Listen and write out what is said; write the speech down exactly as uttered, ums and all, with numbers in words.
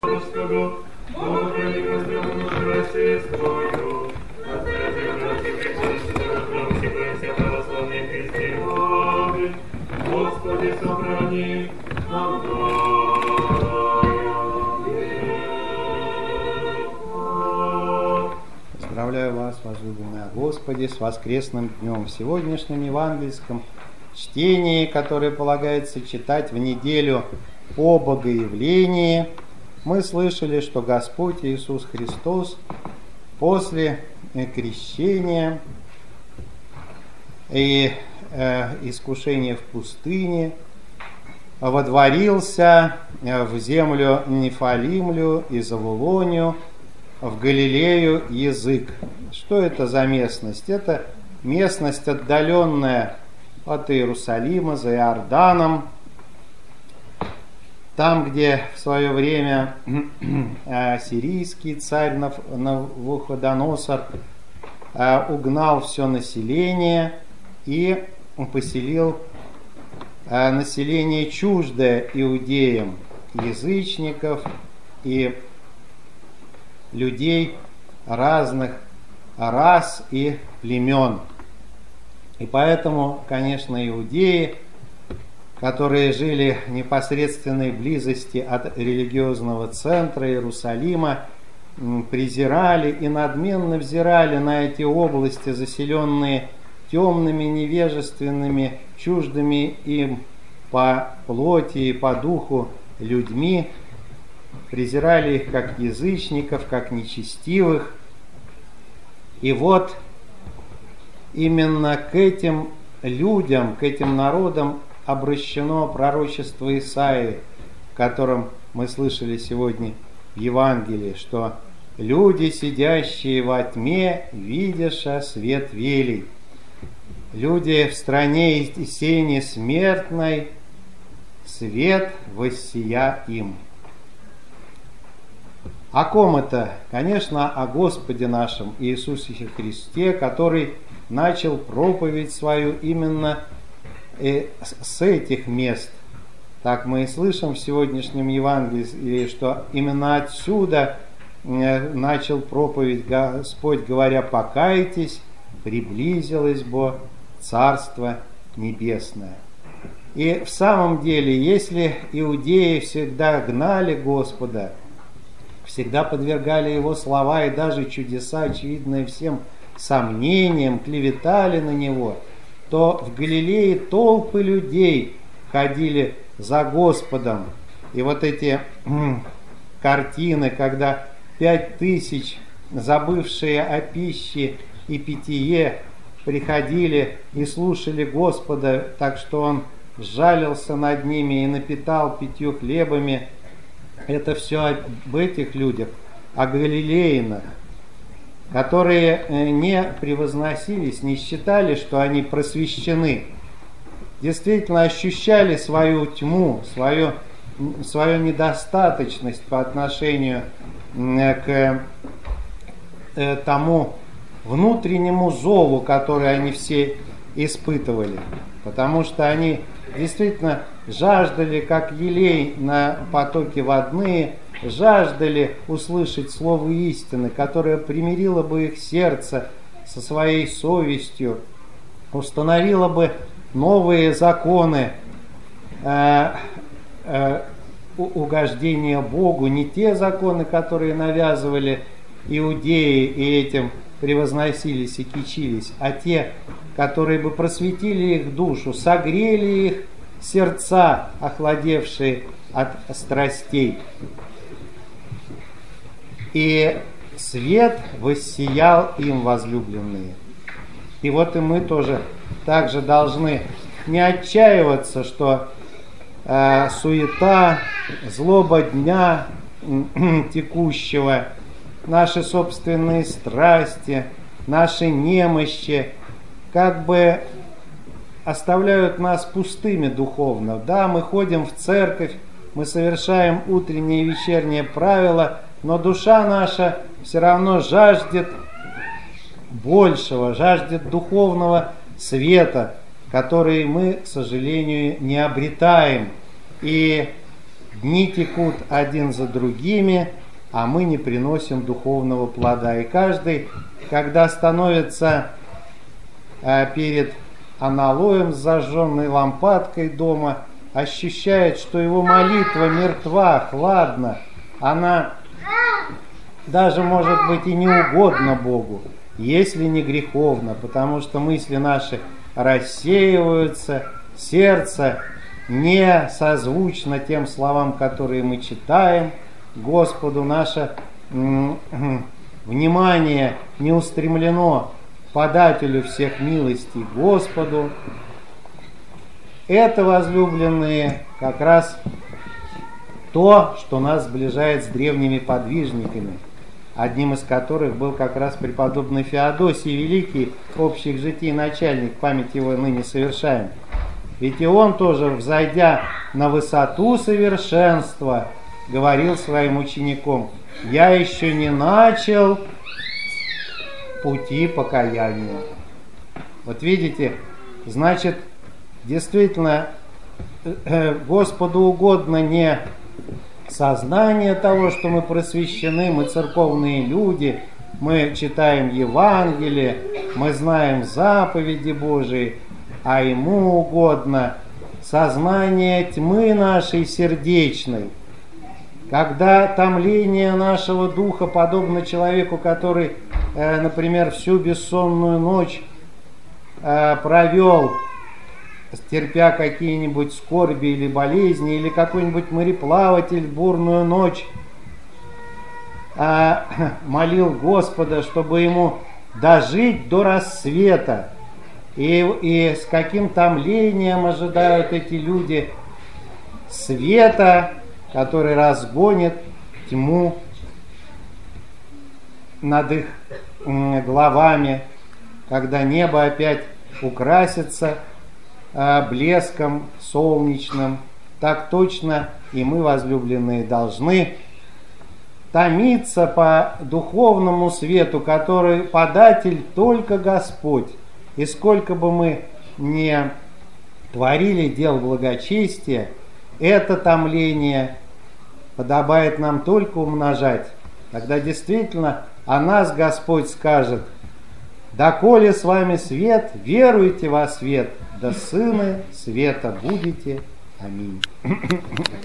Господу, Богу прекрасному России свою, отдайте братья причастия, храм Себастья православной христиане, Господи, сохрани нам Поздравляю вас, возлюбленные Господи, с воскресным днем. В сегодняшнем евангельском чтении, которое полагается читать в неделю о Богоявлении, мы слышали, что Господь Иисус Христос после крещения и э, искушения в пустыне водворился в землю Нефалимлю и Завулонию, в Галилею язык. Что это за местность? Это местность, отдаленная от Иерусалима, за Иорданом, там, где в свое время сирийский царь Навуходоносор угнал все население и поселил население чуждое иудеям, язычников и людей разных рас и племен. И поэтому, конечно, иудеи, которые жили в непосредственной близости от религиозного центра Иерусалима, презирали и надменно взирали на эти области, заселенные темными, невежественными, чуждыми им по плоти и по духу людьми, презирали их как язычников, как нечестивых. И вот именно к этим людям, к этим народам обращено пророчество Исаии, в котором мы слышали сегодня в Евангелии, что люди, сидящие во тьме, видяша свет велий. Люди в стране и сени смертной, свет воссия им. О ком это? Конечно, о Господе нашем Иисусе Христе, который начал проповедь свою именно с этих мест. Так мы и слышим в сегодняшнем Евангелии, что именно отсюда начал проповедь Господь, говоря: «Покайтесь, приблизилось бо Царство Небесное». И в самом деле, если иудеи всегда гнали Господа, всегда подвергали Его слова и даже чудеса, очевидные всем, сомнениям, клеветали на Него, то в Галилее толпы людей ходили за Господом. И вот эти м, картины, когда пять тысяч, забывшие о пище и питье, приходили и слушали Господа, так что Он сжалился над ними и напитал пятью хлебами, это все об этих людях, о галилеянах, которые не превозносились, не считали, что они просвещены, действительно ощущали свою тьму, свою, свою недостаточность по отношению к тому внутреннему зову, который они все испытывали, потому что они действительно жаждали, как елей на потоке водные, жаждали услышать слово истины, которое примирило бы их сердце со своей совестью, установило бы новые законы э, э, угождения Богу, не те законы, которые навязывали иудеи и этим превозносились и кичились, а те, которые бы просветили их душу, согрели их сердца, охладевшие от страстей. И свет воссиял им, возлюбленные. И вот и мы тоже также должны не отчаиваться, что э, суета, злоба дня текущего, наши собственные страсти, наши немощи как бы оставляют нас пустыми духовно. Да, мы ходим в церковь, мы совершаем утренние и вечерние правила, но душа наша все равно жаждет большего, жаждет духовного света, который мы, к сожалению, не обретаем. И дни текут один за другими, а мы не приносим духовного плода. И каждый, когда становится э, перед аналоем с зажженной лампадкой дома, ощущает, что его молитва мертва, хладна, она даже, может быть, и не угодна Богу, если не греховна, потому что мысли наши рассеиваются, сердце не созвучно тем словам, которые мы читаем Господу, наше м- м- внимание не устремлено подателю всех милостей Господу. Это, возлюбленные, как раз то, что нас сближает с древними подвижниками, одним из которых был как раз преподобный Феодосий Великий, общих житий начальник, память его ныне совершаем. Ведь и он тоже, взойдя на высоту совершенства, говорил своим ученикам: «Я еще не начал пути покаяния». Вот видите, значит, действительно, Господу угодно не сознание того, что мы просвещены, мы церковные люди, мы читаем Евангелие, мы знаем заповеди Божии, а Ему угодно сознание тьмы нашей сердечной, когда томление нашего духа подобно человеку, который, например, всю бессонную ночь провел, терпя какие-нибудь скорби или болезни, или какой-нибудь мореплаватель в бурную ночь а, молил Господа, чтобы ему дожить до рассвета. И, и с каким томлением ожидают эти люди света, который разгонит тьму над их головами, когда небо опять украсится блеском солнечным. Так точно и мы, возлюбленные, должны томиться по духовному свету, который податель только Господь. И сколько бы мы не творили дел благочестия, это томление подобает нам только умножать. Тогда действительно о нас Господь скажет: «Доколе с вами свет, веруйте во свет, да сыны света будете». Аминь.